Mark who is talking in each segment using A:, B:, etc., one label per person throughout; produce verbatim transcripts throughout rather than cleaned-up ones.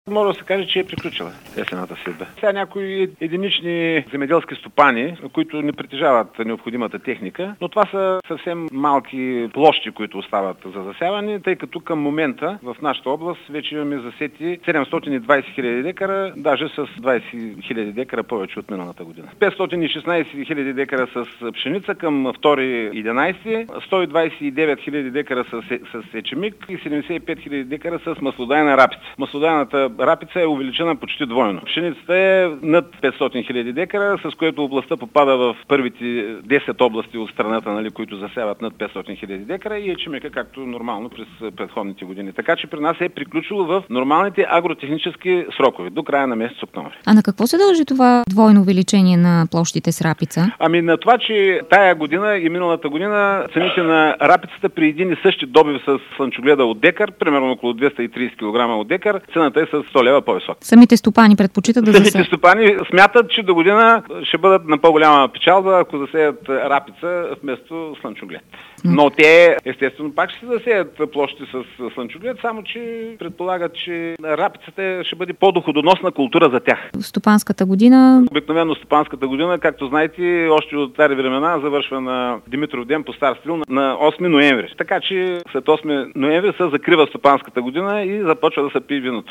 A: Може да се каже, че е приключила есената сетба. Сега някои единични земеделски стопани, които не притежават необходимата техника, но това са съвсем малки площи, които остават за засяване, тъй като към момента в нашата област вече имаме засети седемстотин и двадесет хиляди декара, даже с двадесет хиляди декара повече от миналата година. петстотин и шестнадесет хиляди декара с пшеница към втори единадесети, сто и двадесет и девет хиляди декара с, с ечемик и седемдесет и пет хиляди декара с маслодайна рапица. Маслодайната рапица е увеличена почти двойно. Пшеницата е над петстотин хиляди декара, с което областта попада в първите десет области от страната, нали, които засяват над петстотин хиляди декара, и ечемика както нормално през предходните години. Така че при нас е приключило в нормалните агротехнически срокове до края на месец октомври.
B: А на какво се дължи това двойно увеличение на площите с рапица?
A: Ами на това, че тая година и миналата година цените на рапицата при един и същи добив с слънчогледа от декар, примерно около двеста и тридесет килограма от декар, цената е с сто лева по-висока.
B: Самите стопани предпочитат да засеят?
A: Самите стопани смятат, че до година ще бъдат на по-голяма печалба, ако засеят рапица вместо слънчоглед. Но те, естествено, пак ще се засеят площи с слънчоглед, само че предполагат, че рапицата ще бъде по-доходоносна култура за тях.
B: Стопанската година?
A: Обикновено стопанската година, както знаете, още от стари времена завършва на Димитров ден по стар стил на осми ноември. Така че след осми ноември се закрива стопанската година и започва да се пие виното.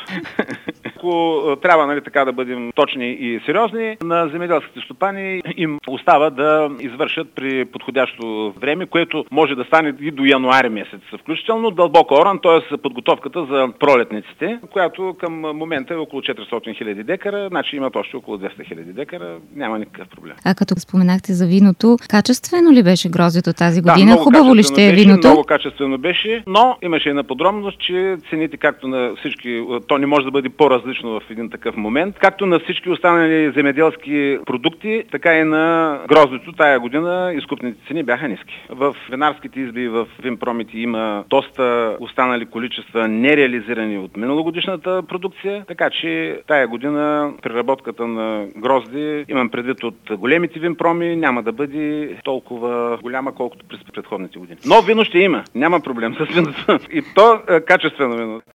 A: Ако трябва, нали, така да бъдем точни и сериозни, на земеделските стопани им остава да извършат при подходящо време, което може да стане и до януари месец, включително дълбоко оран, т.е. подготовката за пролетниците, която към момента е около четиристотин хиляди декара, значи имат още около двеста хиляди декара, няма никакъв проблем.
B: А като споменахте за виното, качествено ли беше гроздето тази година?
A: Да,
B: хубаво ли ще е виното?
A: Много качествено беше, но имаше една подробност, че цените, както на всички, то не може да бъде по-различно в един такъв момент, както на всички останали земеделски продукти, така и на гроздето тая година изкупните цени бяха ниски. В винарските изби и в винпромите има доста останали количества нереализирани от миналогодишната продукция, така че тая година преработката на грозди, имам предвид от големите винпроми, няма да бъде толкова голяма, колкото през предходните години. Но вино ще има, няма проблем с виното. И то качествено вино.